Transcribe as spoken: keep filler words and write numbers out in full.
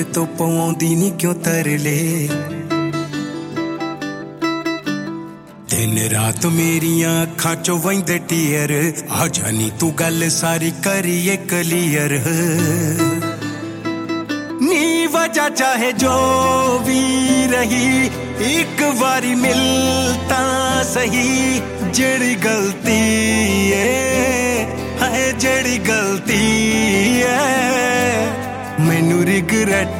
तो पवाउंदी नी क्यों तरले दिन रात मेरियां अखां चों वहिंदे टीयर आ जानी तू गल सारी करिए क्लियर नी वजह चाहे जो भी रही एक बारी मिलता सही जेड़ी गलती है जेड़ी गलती है मैनू रिग्रेट